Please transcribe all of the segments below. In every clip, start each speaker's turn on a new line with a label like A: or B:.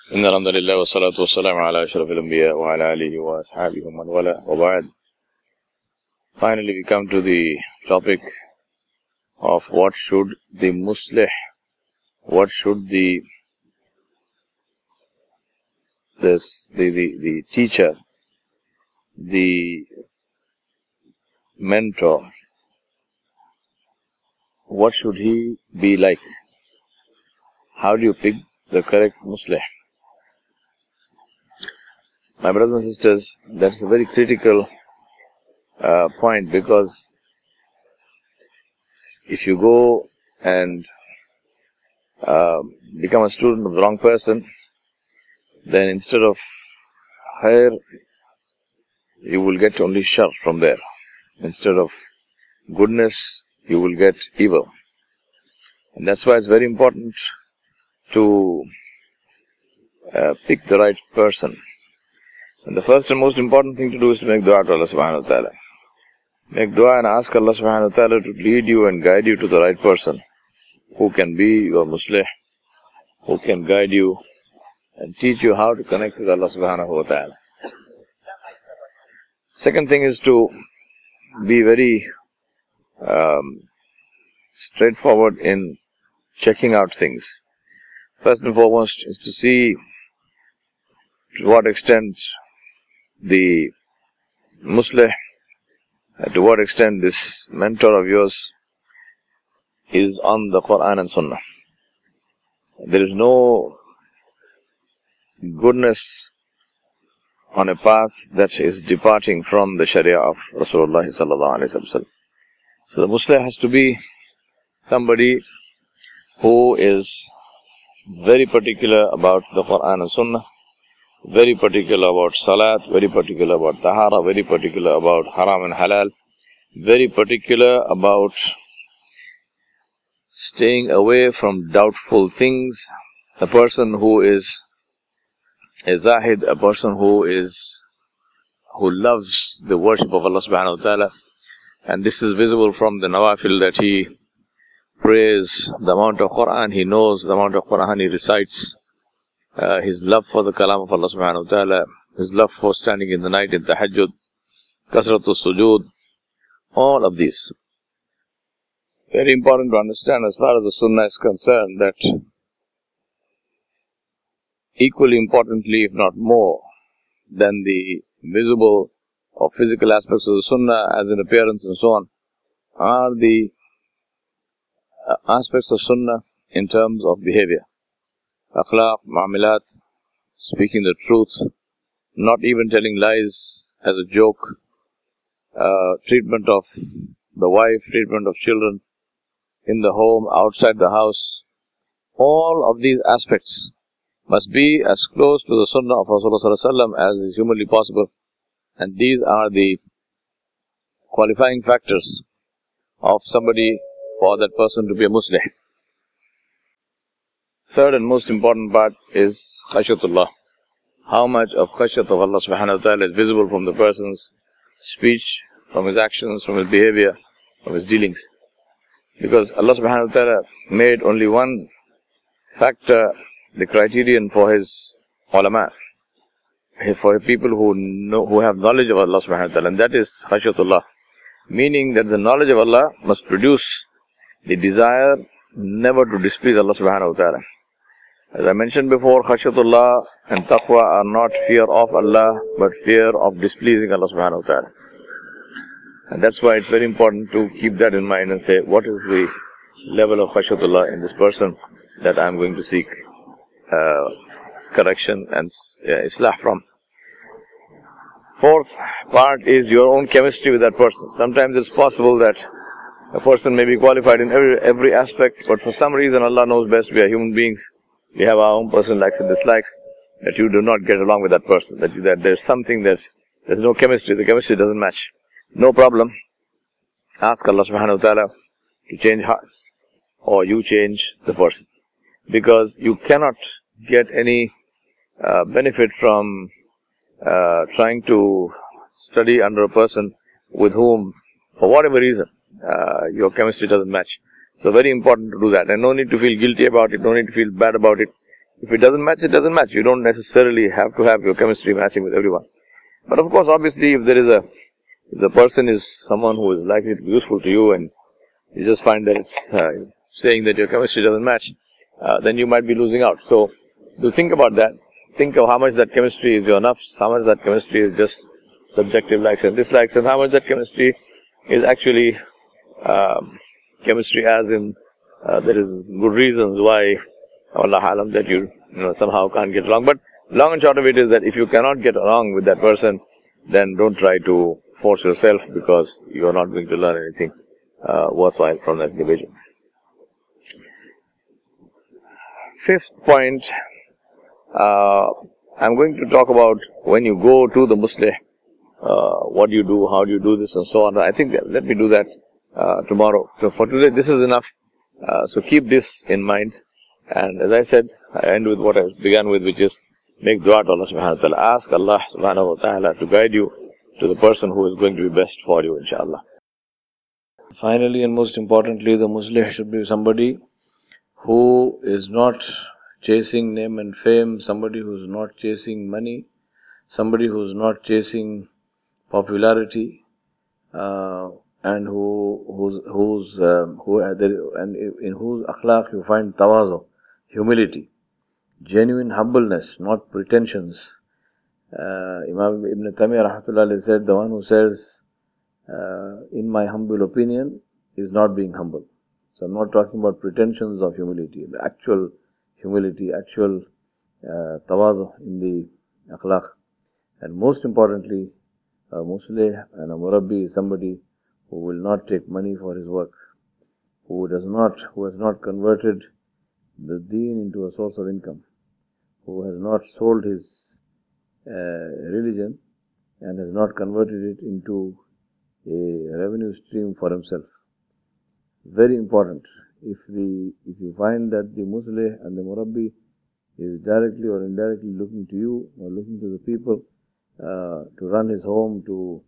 A: إن الحمد لله والصلاة والسلام على أشرف الأنبياء وعلى آله وأصحابه ومن والاه وبعد. Finally, we come to the topic of what should the muslih, what should the teacher, the mentor, what should he be like? How do you pick the correct muslih? My brothers and sisters, that's a very critical point, because if you go and become a student of the wrong person, then instead of khair, you will get only shar from there. Instead of goodness, you will get evil. And that's why it's very important to pick the right person. And the first and most important thing to do is to make dua to Allah subhanahu wa ta'ala. Make dua and ask Allah subhanahu wa ta'ala to lead you and guide you to the right person, who can be your muslih, who can guide you and teach you how to connect with Allah subhanahu wa ta'ala. Second thing is to be very straightforward in checking out things. First and foremost is to see to what extent the muslih, to what extent this mentor of yours is on the Quran and Sunnah. There is no goodness on a path that is departing from the Sharia of Rasulullah sallallahu alaihi wasallam. So the muslih has to be somebody who is very particular about the Quran and Sunnah, very particular about salat, very particular about tahara, very particular about haram and halal, very particular about staying away from doubtful things, a person who is a zahid, a person who loves the worship of Allah subhanahu wa ta'ala. And this is visible from the nawafil, that he prays, the amount of Quran he knows, the amount of Quran he recites, his love for the kalam of Allah subhanahu wa ta'ala, his love for standing in the night in tahajjud, kasratul sujood, all of these. Very important to understand as far as the sunnah is concerned, that equally importantly, if not more, than the visible or physical aspects of the sunnah, as in appearance and so on, are the aspects of sunnah in terms of behavior. Akhlaq, mu'amilat, speaking the truth, not even telling lies as a joke, treatment of the wife, treatment of children, in the home, outside the house. All of these aspects must be as close to the sunnah of Rasulullah sallallahu alaihi wasallam as is humanly possible. And these are the qualifying factors of somebody, for that person to be a muslih. Third and most important part is khashyatullah. How much of khashyat of Allah subhanahu wa ta'ala is visible from the person's speech, from his actions, from his behavior, from his dealings. Because Allah subhanahu wa ta'ala made only one factor the criterion for his ulama, for people who have knowledge of Allah subhanahu wa ta'ala, and that is khashyatullah. Meaning that the knowledge of Allah must produce the desire never to displease Allah subhanahu wa ta'ala. As I mentioned before, khashyatullah and taqwa are not fear of Allah, but fear of displeasing Allah subhanahu wa ta'ala. And that's why it's very important to keep that in mind and say, what is the level of khashyatullah in this person that I'm going to seek correction and islah from. Fourth part is your own chemistry with that person. Sometimes it's possible that a person may be qualified in every aspect, but for some reason, Allah knows best, we are human beings, we have our own personal likes and dislikes, that you do not get along with that person, that there's something there's no chemistry, the chemistry doesn't match. No problem. Ask Allah subhanahu wa ta'ala to change hearts, or you change the person. Because you cannot get any benefit from trying to study under a person with whom, for whatever reason, your chemistry doesn't match. So very important to do that. And no need to feel guilty about it, no need to feel bad about it. If it doesn't match, it doesn't match. You don't necessarily have to have your chemistry matching with everyone. But of course, obviously, if the person is someone who is likely to be useful to you, and you just find that it's saying that your chemistry doesn't match, then you might be losing out. So, do think about that. Think of how much that chemistry is your nafs, how much that chemistry is just subjective likes and dislikes, and how much that chemistry is actually chemistry as in there is good reasons why Allah alam that you somehow can't get along. But long and short of it is that if you cannot get along with that person, then don't try to force yourself, because you are not going to learn anything worthwhile from that individual. Fifth point, I'm going to talk about when you go to the Muslih, what do you do, how do you do this, and so on. I think let me do that tomorrow. So for today, this is enough. So keep this in mind. And as I said, I end with what I began with, which is make dua to Allah subhanahu wa ta'ala. Ask Allah subhanahu wa ta'ala to guide you to the person who is going to be best for you, inshallah. Finally and most importantly, the Muslih should be somebody who is not chasing name and fame, somebody who is not chasing money, somebody who is not chasing popularity, and in whose akhlaq you find tawazu, humility, genuine humbleness, not pretensions. Imam Ibn Taymiyyah rahmatullah said, the one who says, in my humble opinion, is not being humble. So I'm not talking about pretensions of humility, the actual humility, actual tawazu in the akhlaq. And most importantly, a Muslih and a Murabbi is somebody who will not take money for his work, who has not converted the deen into a source of income, who has not sold his religion and has not converted it into a revenue stream for himself. Very important. If you find that the Muslih and the Murabbi is directly or indirectly looking to you or looking to the people to run his home, to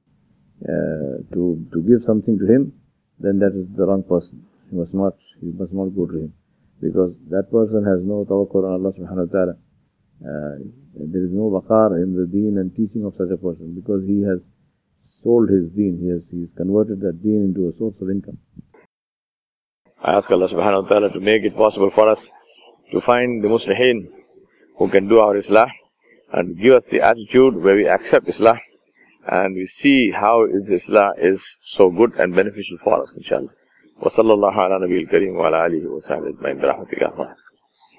A: give something to him, then that is the wrong person. You must not go to him, because that person has no tawakkul on Allah subhanahu wa ta'ala. There is no waqar in the deen and teaching of such a person, because he has sold his deen, he has converted that deen into a source of income. I ask Allah subhanahu wa ta'ala to make it possible for us to find the Muslihin who can do our Islah, and give us the attitude where we accept Islah and we see how Islah is so good and beneficial for us, inshallah. Wa sallallahu ala nabiyil kareem wa ala alihi wa sahbihi ajma'in bi rahmatika.